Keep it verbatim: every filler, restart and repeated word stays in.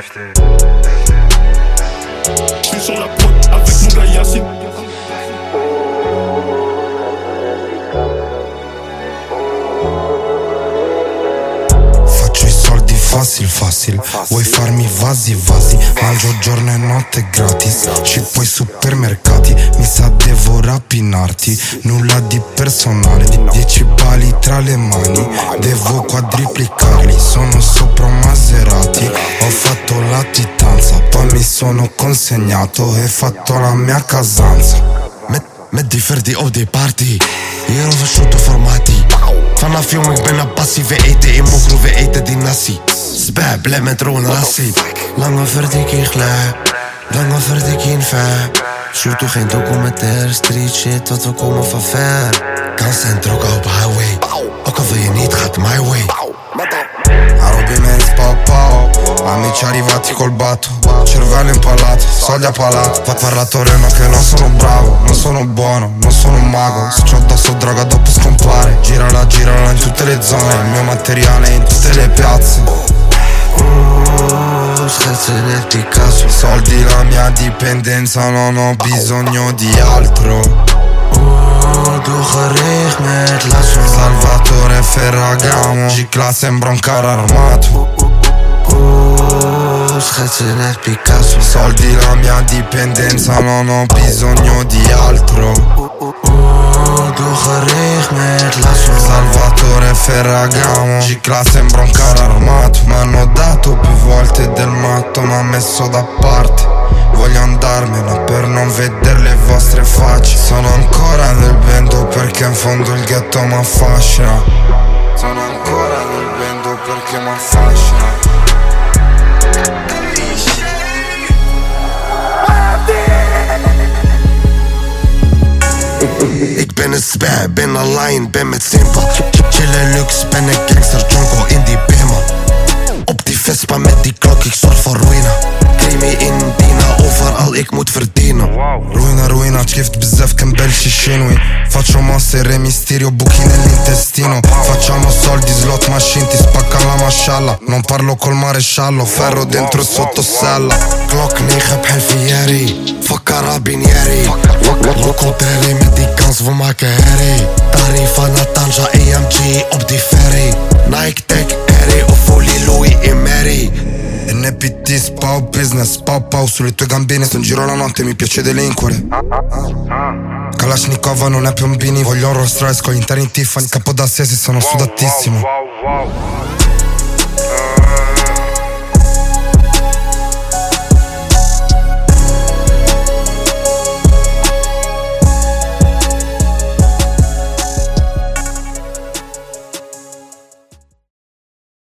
J'suis sur la pointe avec mon gars Yacine. Faccio i soldi facile facile, vuoi farmi vasi vasi, mangio giorno e notte gratis, scippo ai supermercati, mi sa devo rapinarti, nulla di personale, dieci pali tra le mani, devo quadriplicarli, sono sopra un Maserati, ho fatto latitanza, poi mi sono consegnato e fatto la mia casanza. Met die verdi op die party, hier onze shooten formati. Vanaf jong ik ben een passie, we eten in mokro, we eten die nasi. Sbab, blij met roon rassie. Lange verdiking glij, lange verdiking ver. Shooten geen documentaire, street shit, tot we komen van ver. Kan zijn trokken op highway, ook al wil je niet, gaat my way. Arrobimenti pau pau, amici arrivati col batto, cervello impalato, soldi a palato. Va parlatore no che non sono bravo, non sono buono, non sono un mago. Se c'ho addosso droga dopo scompare, girala girala in tutte le zone, il mio materiale in tutte le piazze. Oh, scherzo nel Picasso. Soldi la mia dipendenza, non ho bisogno di altro. Doe gericht met lasso. Salvatore Ferragamo, G-Class sembra un carro armato. Oh, schetsen net Picasso. Soldi la mia dipendenza, non ho bisogno di altro. Doe gericht met lasso. Salvatore Ferragamo, G-Class sembra un carro armato. M'hanno dato più volte del matto, m'ha messo da parte. Voglio andarmene per non vedere le vostre facce. Sono ancora nel vento perché in fondo il ghetto m'affascina. Sono ancora nel vento perché m'affascina. Ik ben een spij, ben een lion, ben met simpel. Chillen luxe, ben een gangster, jonko in die bema. Op die Vespa met die klok, ik zorg voor ruïna. Crime in Dina, overal ik moet verdienen. Ruina, ruina, tkift bzef kembelci scinui. Faccio mosse, re mysterio, buchi nell'intestino. Facciamo soldi, slot machine, ti spacca la mashallah. Non parlo col maresciallo, ferro dentro sotto sella. Klok negen bhel fieri, fuck carabinieri. Controleren met die kans, we maken herrie. Dari van Natanja, A M G op die ferry. Nike Tech, Aerie of Folie Louis in Mary. N P T, spau business, spau pau sulle tue gambine. Sto in giro la notte, mi piace delinquere. Kalashnikov non è piombini, voglio un Rolls Royce con gli interni Tiffany. Capo da sé, si sono sudatissimo.